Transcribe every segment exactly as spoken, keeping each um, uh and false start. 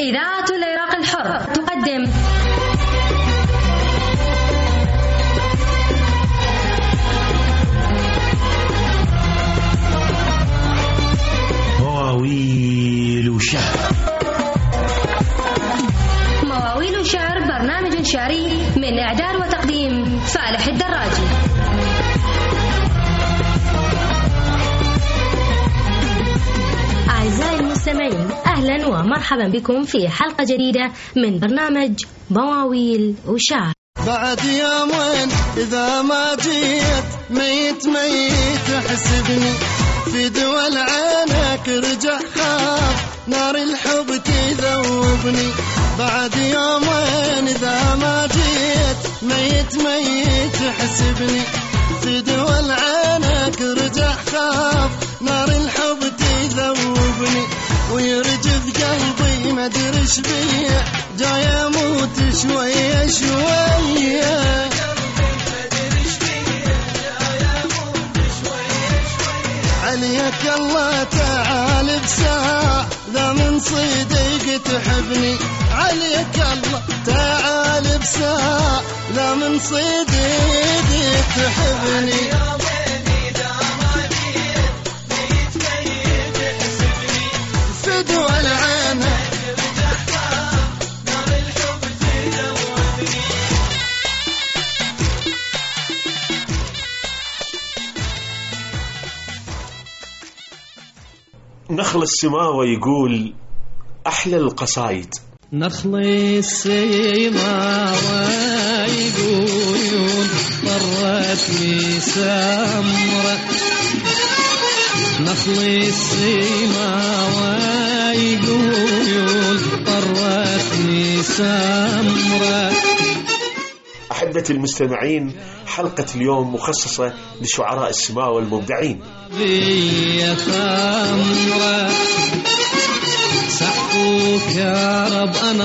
إذاعة العراق الحر تقدم مواويل وشعر. مواويل وشعر برنامج شعري من إعداد وتقديم فالح الدراجي. أعزائي المستمعين، أهلا ومرحبا بكم في حلقة جديدة من برنامج مواويل وشعر. بعد يومين إذا ما جيت ميت ميت حسبني، في دول عينك رجع خاف نار الحب تذوبني. بعد يومين إذا ما جيت ميت ميت حسبني، في دول عينك رجع خاف نار الحب تذوبني. ويرجف قلبي ما ادري ايش بيه، جاي اموت شويه شويه. عليك الله تعال بساعة ذا من صدق تحبني، عليك الله تعال بساعة ذا من صدق تحبني. فدوى العانة نخل السماوة يقول أحلى القصايد. نخل السماوة يقول طرتني سمرة، نخل السماوة يقول طرتني سمرة. أحبتي المستمعين، حلقة اليوم مخصصة لشعراء السماوة المبدعين. بي ثمرة سحقوك يا رب أنا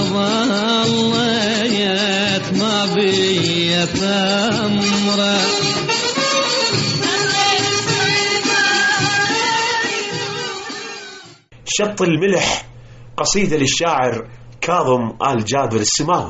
ظليت ما بي ثمرة. شط الملح، قصيدة للشاعر كاظم آل جابر السماوي.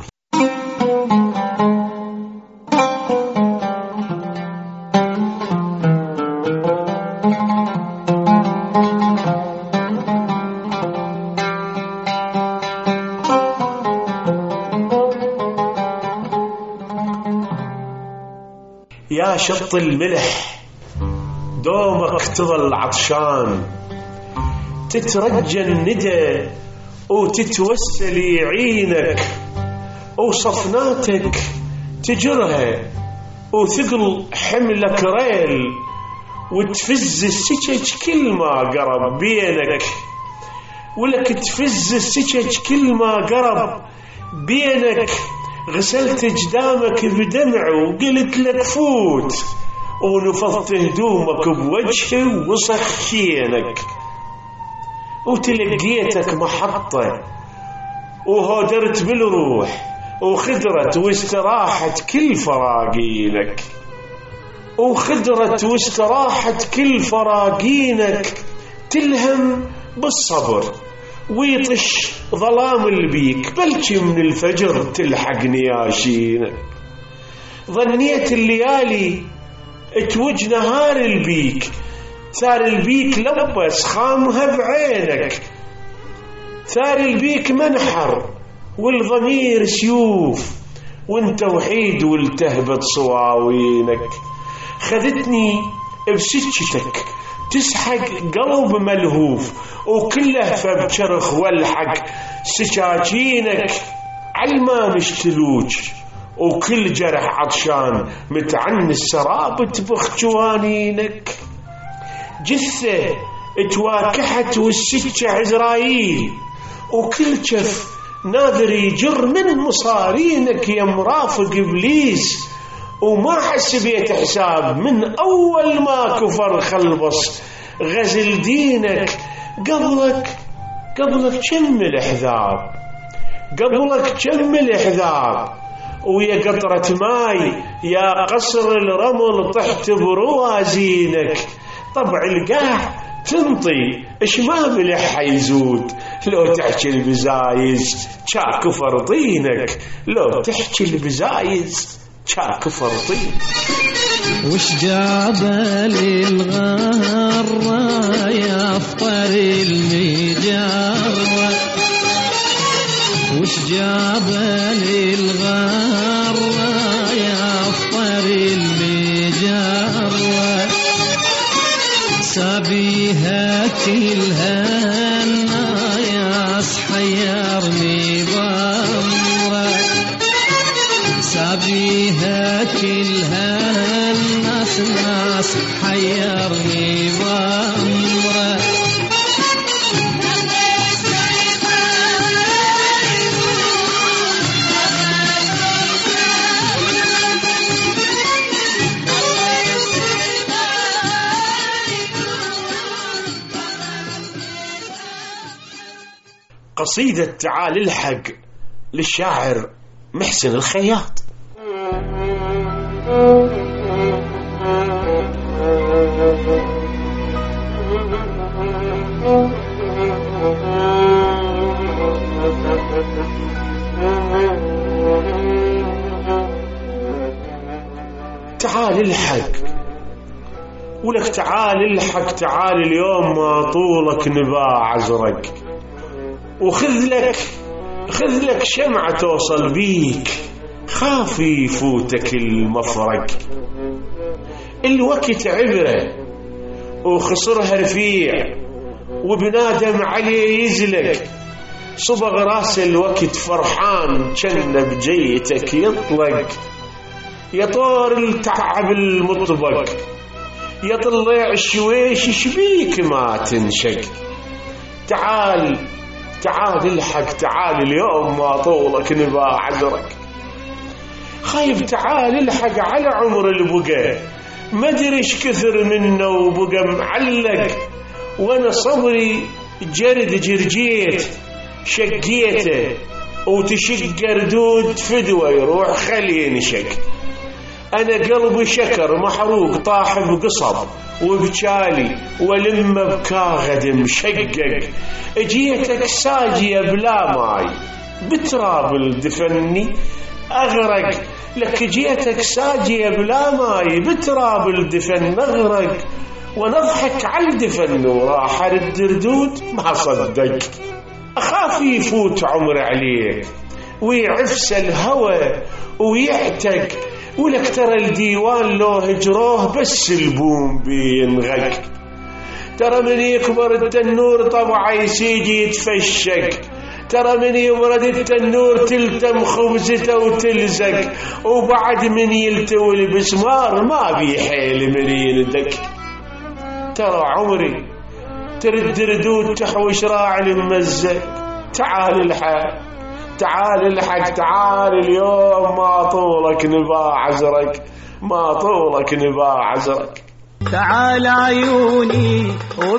يا شط الملح دومك تظل عطشان، تترجى الندى وتتوسل يعينك، وصفناتك تجرها وثقل حملك ريل، وتفز السكك كل ما قرب بينك، ولك تفز السكك كل ما قرب بينك. غسلت جدامك بدمع وقلت لك فوت، ونفضت هدومك بوجهي وسخينك، وتلقيتك محطة وهودرت بالروح، وخدرت واستراحت كل فراقينك، وخدرت واستراحت كل فراقينك. تلهم بالصبر ويطش ظلام البيك، بلكي من الفجر تلحق نياشينك. ظنيت الليالي توج نهار البيك، ثار البيك لبس خامها بعينك، ثار البيك منحر والضمير سيوف، وانت وحيد والتهبت صواوينك. خذتني بسكتك تسحق قلب ملهوف، وكله فبشرخ والحق سكاكينك. علما مشتلوج وكل جرح عطشان، متعن السراب تبخ جوانينك. جثة تواكحت والسكة عزرايل، وكل كف ناذر يجر من مصارينك يا مرافق إبليس. وما حسبيت حساب من أول ما كفر خلبص غزل دينك. قبلك قبلك كم الأحذاب، قبلك كم الأحذاب، ويا قطرة ماي يا قصر الرمل طحت بروازينك. طبع القاع تنطي اش ما ملح يزود، لو تحكي البزايز شا كفر طينك، لو تحكي البزايز شا كفر طينك. وش جابلي الغرة يا فطر المجرة، وش جابلي الغرة يا فطر المجرة، سابيها كلها الناس حيرني بمرة، سابيها كلها الناس ناس حيرني بمرة. قصيدة تعال الحق للشاعر محسن الخياط. تعال الحق ولك، تعال الحق، تعال اليوم ما طولك نباع ازرق، وخذ لك خذ لك شمعة توصل بيك، خافي يفوتك المفرق. الوقت عبرة وخسرها رفيع، وبنادم عليه يزلق، صبغ راس الوقت فرحان كان بجيتك يطلق. يا طور التعب المطبق، يا طلع الشويش شبيك ما تنشق. تعال تعال الحق، تعال اليوم ما طولك نباع عذرك. خايف تعال الحق على عمر البقى، ما ادري ايش كثر منه وبقى معلق، وانا صبري جرد جرجيت شقيته، وتشق ردود فدوى يروح خلي ينشق. انا قلبي شكر محروق طاح بقصب وبجالي، ولم بكاغد مشقق. اجيتك ساجية بلا ماي، بتراب الدفني اغرق. لك جيتك ساجية بلا ماي، بتراب الدفن اغرق. ونضحك على الدفن وراح رد ردود ما صدق. اخاف يفوت عمر عليك ويعفس الهوى ويعتق، ولك ترى الديوان لو هجروه بس البوم بينغق. ترى من يكبر التنور طبعا يسيجي يتفشق، ترى من يبرد التنور تلتم خبزته وتلزق، وبعد من يلتوي البسمار ما بيحيل من يندق. ترى عمري ترد ردود تحوش راعي المزق. تعال الحق، تعال الحق، تعال اليوم ما طولك نباع عذرك، ما طولك نباع عذرك. تعال عيوني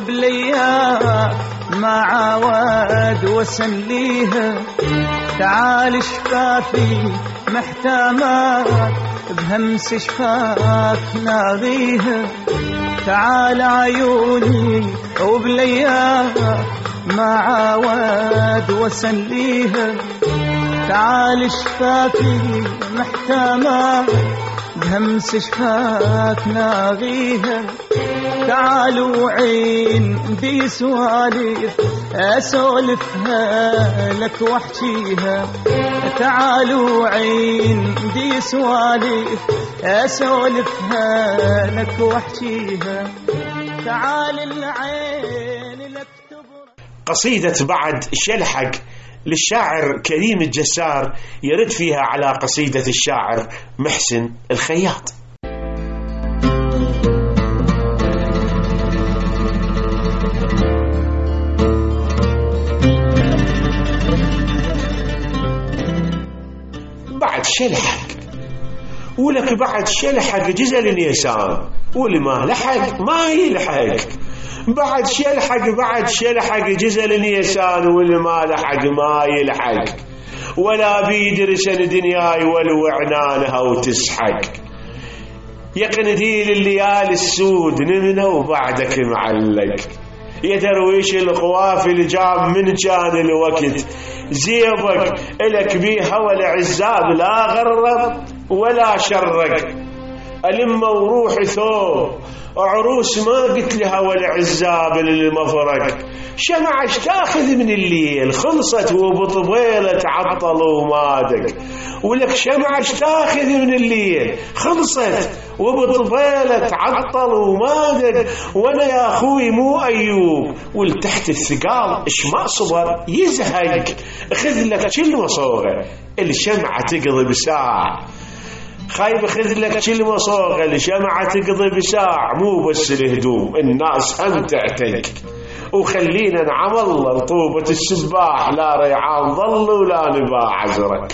وبليها ما عواد وسليها، تعال شفافي محتامات بهمس شفاك ناغيها. تعال عيوني وبليها ما عواد وسليها، تعال شفافي محتامات بهمس شفاك ناغيها. تعالوا عين دي سوالف اسولفها لك واحكيها، تعالوا عين دي سوالف اسولفها لك واحكيها. تعال العين لك تبرك. قصيدة بعد شلحق للشاعر كريم الجسار يرد فيها على قصيدة الشاعر محسن الخياط. بعد شلحق ولك، بعد شلحق جزل النيسان، واللي ما لحق ما يلحق. بعد شلحق بعد شلحق جزل النيسان، واللي ما لحق ما يلحق. ولا بيدرسن دنياي ولو عنانها وتسحق. يا قنديل الليالي السود نمنا وبعدك معلق. يا درويش القوافل جاب من كان الوقت زيبك إلك بيها ولا عزاب لا غرب ولا شرق ألم وروح ثوب عروس ما قلت لها ولا عزاب للمفرق شمعش تاخذ من الليل خلصت وبطبيلة عطل ومادق ولك شمعش تاخذ من الليل خلصت وبطبيلة عطل ومادق وانا يا اخوي مو ايوب والتحت الثقال اش ما صبر يزهق خذ لك كلمة صوغة الشمعة تقضي بساعة خايب خذ لك كلمة صوغة الشمعة تقضي بساعة مو بس الهدوم الناس هم تعتق وخلينا نعمل رطوبة السباح لا ريعان ظل ولا نباع عزرك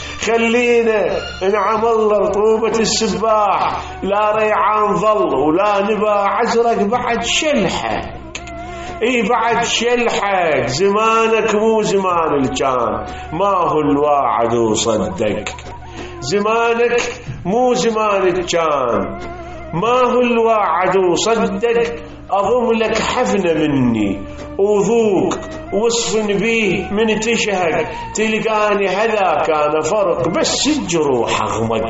خلينا نعمل رطوبة السباح لا ريعان ظل ولا نباع عزرك بعد شلحك اي بعد شلحك زمانك مو زمان الكان ما هو الواعد وصدق زمانك مو زمان الكان ما هو الواعد وصدق أضم لك حفنة مني وذوق وصف بيه من تشهق تلقاني هذا كان فرق بس الجروح أغمق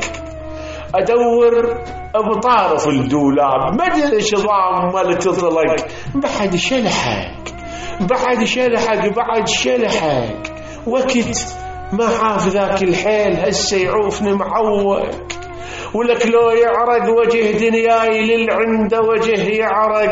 أدور بطارف الدولاب ما أدري شظام مال تطلق بعد شلحك بعد شلحك بعد شلحك وقت ما عاف ذاك الحيل هسه يعوفني معوق ولك لو يعرق وجه دنياي للعند وجه يعرق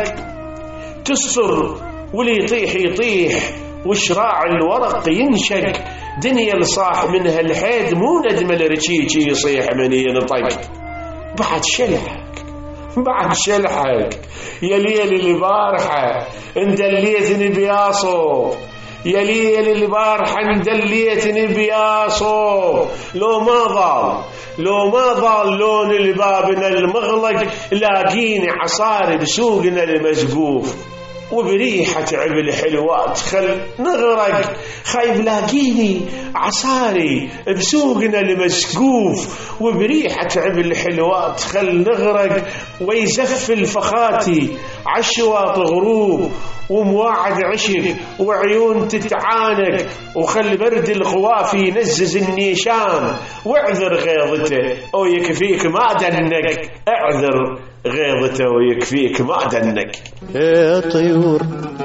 تسر واللي يطيح يطيح وشراع الورق ينشق دنيا لصاح منها الحيد مو ندم الرشيشي يصيح من ينطق بعد شلحك بعد شلحك يا ليل اللي بارحة اندليتني بياصو يا ليل اللي بارحة اندليتني بياصو لو ما ضال لو ما ضال لون البابنا المغلق لاقيني عصاري بسوقنا المسقوف وبريحة عبل حلوات خل نغرق خايب لاقيني عصاري بسوقنا المسقوف وبريحة عبل حلوات خل نغرق ويزف الفخاتي عشوات غروب ومواعد عشق وعيون تتعانق وخل برد القوافي ينزز النيشان واعذر غيظته او يكفيك ما دنك اعذر غيظته ويكفيك ما دنك يا طيور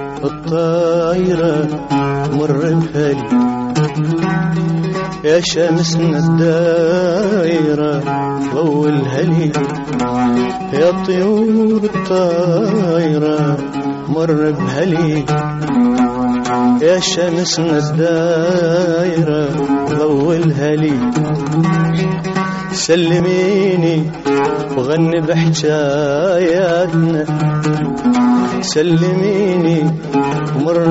الطايرة مر بهلي يا شمسنا الدايرة ضوء هلي يا طيور الطايرة مر بهلي يا شمسنا الدايرة ضوء الهلي سلميني وغني بحجاياتنا سلميني ومر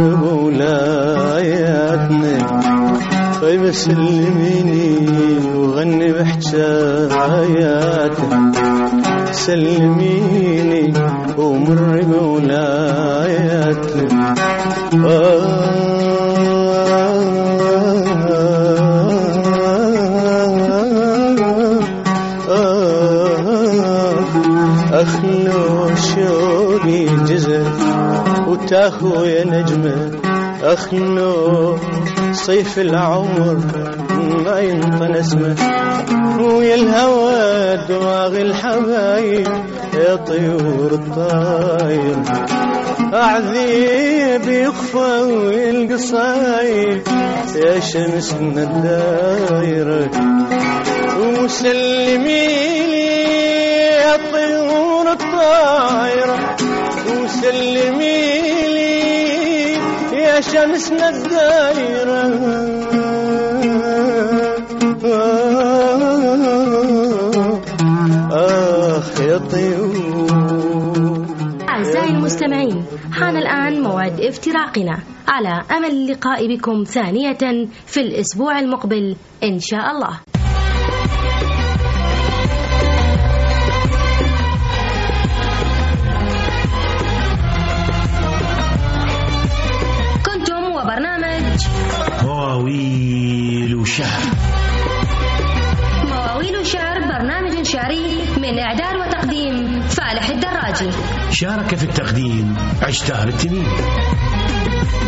بولاياتنا طيب سلميني وغني بحجاياتنا سلميني ومر بولاياتنا آه أخلو شوقي جزر وتاخو يا نجمة أخلو صيف العمر ما ينطن اسمه ويا الهوى دواغ الحبايب يا طيور الطاير أعذيب يخفى والقصايب يا شمسنا الدايرة وسلميني يا طيور الطايرة وسلمي لي يا شمسنا الدايرة آخ يا طيور. أعزائي المستمعين حان الآن موعد افتراقنا على أمل اللقاء بكم ثانية في الأسبوع المقبل إن شاء الله. مواويل شعر. مواويل شعر برنامج شعري من إعداد وتقديم فالح الدراج. العراقي. شارك في التقديم عشتار التنين.